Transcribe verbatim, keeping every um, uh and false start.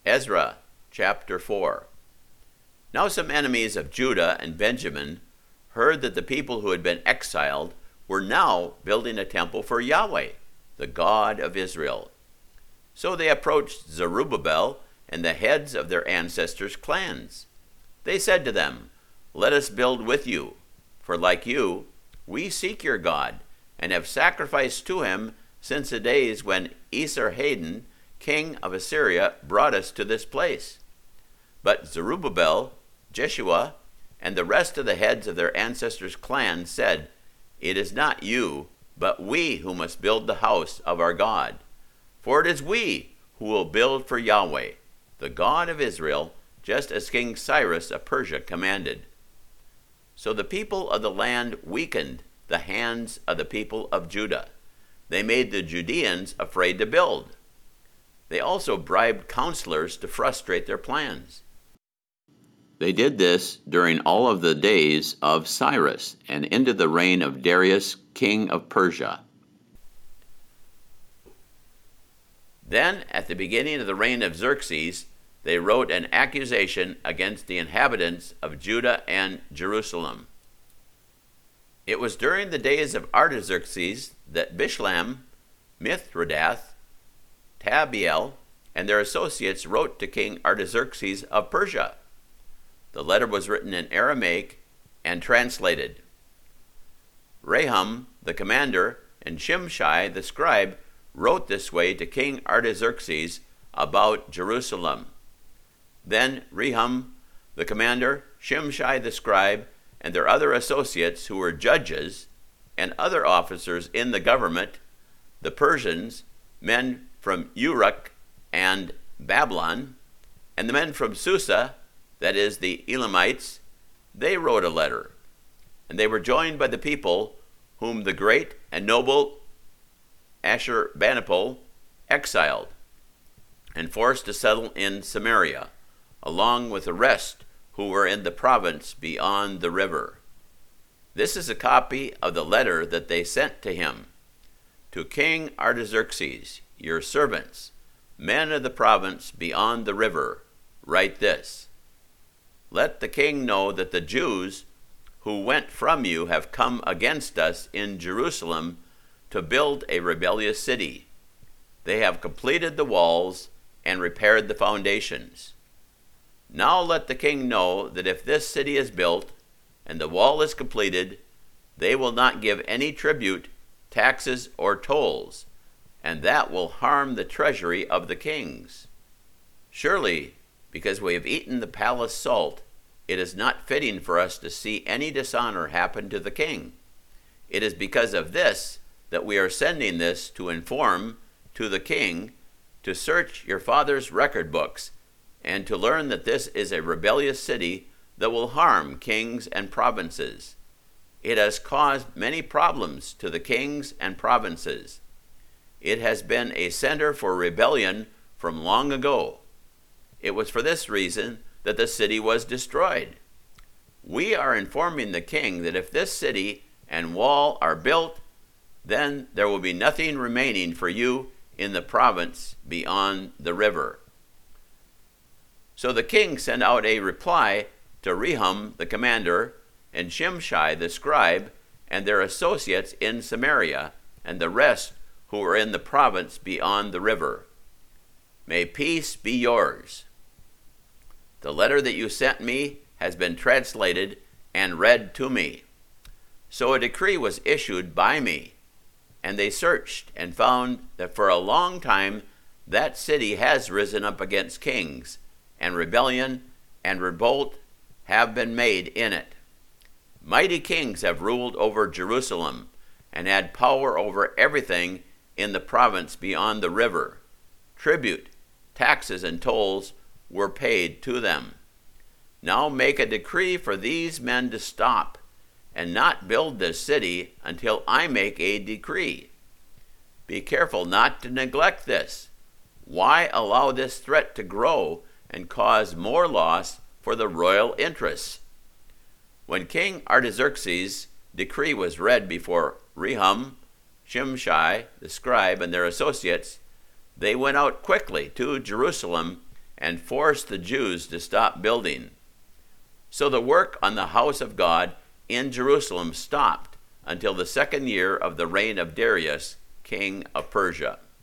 Ezra chapter four. Now some enemies of Judah and Benjamin heard that the people who had been exiled were now building a temple for Yahweh, the God of Israel. So they approached Zerubbabel and the heads of their ancestors' clans. They said to them, "Let us build with you, for like you, we seek your God, and have sacrificed to him since the days when Esarhaddon, king of Assyria, brought us to this place." But Zerubbabel, Jeshua, and the rest of the heads of their ancestors' clans said, "It is not you, but we who must build the house of our God. For it is we who will build for Yahweh, the God of Israel, just as King Cyrus of Persia commanded." So the people of the land weakened the hands of the people of Judah. They made the Judeans afraid to build. They also bribed counselors to frustrate their plans. They did this during all of the days of Cyrus and into the reign of Darius, king of Persia. Then, at the beginning of the reign of Xerxes, they wrote an accusation against the inhabitants of Judah and Jerusalem. It was during the days of Artaxerxes that Bishlam, Mithredath, Tabeel, and their associates wrote to King Artaxerxes of Persia. The letter was written in Aramaic and translated. Rehum, the commander, and Shimshai, the scribe, wrote this way to King Artaxerxes about Jerusalem. Then Rehum, the commander, Shimshai, the scribe, and their other associates who were judges and other officers in the government, the Persians, men from Uruk and Babylon, and the men from Susa, that is, the Elamites, they wrote a letter, and they were joined by the people whom the great and noble Ashurbanipal exiled and forced to settle in Samaria, along with the rest who were in the province beyond the river. This is a copy of the letter that they sent to him. To King Artaxerxes, your servants, men of the province beyond the river, write this: Let the king know that the Jews who went from you have come against us in Jerusalem to build a rebellious city. They have completed the walls and repaired the foundations. Now let the king know that if this city is built and the wall is completed, they will not give any tribute, taxes, or tolls, and that will harm the treasury of the kings. Surely, because we have eaten the palace salt, it is not fitting for us to see any dishonor happen to the king. It is because of this that we are sending this to inform to the king to search your father's record books and to learn that this is a rebellious city that will harm kings and provinces. It has caused many problems to the kings and provinces. It has been a center for rebellion from long ago. It was for this reason that the city was destroyed. We are informing the king that if this city and wall are built, then there will be nothing remaining for you in the province beyond the river. So the king sent out a reply to Rehum the commander and Shimshai the scribe and their associates in Samaria and the rest who were in the province beyond the river. May peace be yours. The letter that you sent me has been translated and read to me. So a decree was issued by me, and they searched and found that for a long time that city has risen up against kings, and rebellion and revolt have been made in it. Mighty kings have ruled over Jerusalem and had power over everything in the province beyond the river. Tribute, taxes, and tolls were paid to them. Now make a decree for these men to stop and not build this city until I make a decree. Be careful not to neglect this. Why allow this threat to grow and cause more loss for the royal interests? When King Artaxerxes' decree was read before Rehum, Shimshai, the scribe, and their associates, they went out quickly to Jerusalem and forced the Jews to stop building. So the work on the house of God in Jerusalem stopped until the second year of the reign of Darius, king of Persia.